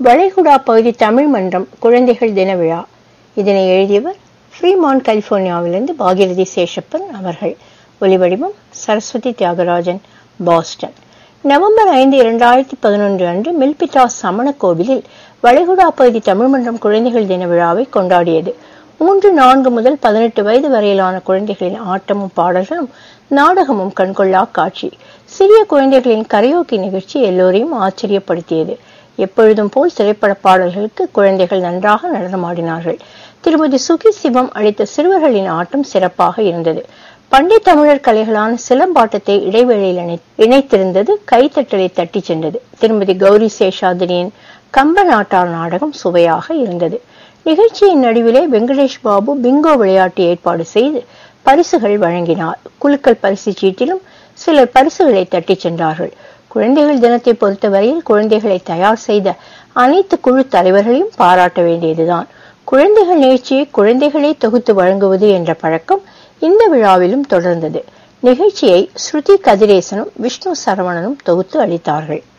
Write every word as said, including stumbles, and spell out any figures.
வளைகுடா பகுதி தமிழ் மன்றம் குழந்தைகள் தின விழா. இதனை எழுதியவர் ஃப்ரீமான், கலிபோர்னியாவிலிருந்து பாகிரதி சேஷப்பன் அவர்கள். ஒலிவடிவம் சரஸ்வதி தியாகராஜன், பாஸ்டன். நவம்பர் ஐந்து இரண்டாயிரத்தி பதினொன்று அன்று மில்பிட்டா சமண கோவிலில் வளைகுடா பகுதி தமிழ் மன்றம் குழந்தைகள் தின விழாவை கொண்டாடியது. மூன்று நான்கு முதல் பதினெட்டு வயது வரையிலான குழந்தைகளின் ஆட்டமும் பாடல்களும் நாடகமும் கண்கொள்ளா காட்சி. சிறிய குழந்தைகளின் கரையோக்கி நிகழ்ச்சி எல்லோரையும் ஆச்சரியப்படுத்தியது. எப்பொழுதும் போல் திரைப்பட பாடல்களுக்கு குழந்தைகள் நன்றாக நடனமாடினார்கள். திருமதி சுகி சிவம் அளித்த சிறுவர்களின் ஆட்டம் சிறப்பாக இருந்தது. பண்டை தமிழர் கலைகளான சிலம்பாட்டத்தை இடைவேளையில் இணைத்திருந்தது கைத்தட்டலை தட்டி சென்றது. திருமதி கௌரி சேஷாதிரியின் கம்ப நாட்டார் நாடகம் சுவையாக இருந்தது. நிகழ்ச்சியின் நடுவிலே வெங்கடேஷ் பாபு பிங்கோ விளையாட்டு ஏற்பாடு செய்து பரிசுகள் வழங்கினார். குலுக்கல் பரிசு சீட்டிலும் சிலர் பரிசுகளை தட்டி சென்றார்கள். குழந்தைகள் தினத்தை பொறுத்தவரையில் குழந்தைகளை தயார் செய்த அனைத்து குழு தலைவர்களையும் பாராட்ட வேண்டியதுதான். குழந்தைகள் நிகழ்ச்சியை குழந்தைகளே தொகுத்து வழங்குவது என்ற பழக்கம் இந்த விழாவிலும் தொடர்ந்தது. நிகழ்ச்சியை ஸ்ருதி கதிரேசனும் விஷ்ணு சரவணனும் தொகுத்து அளித்தார்கள்.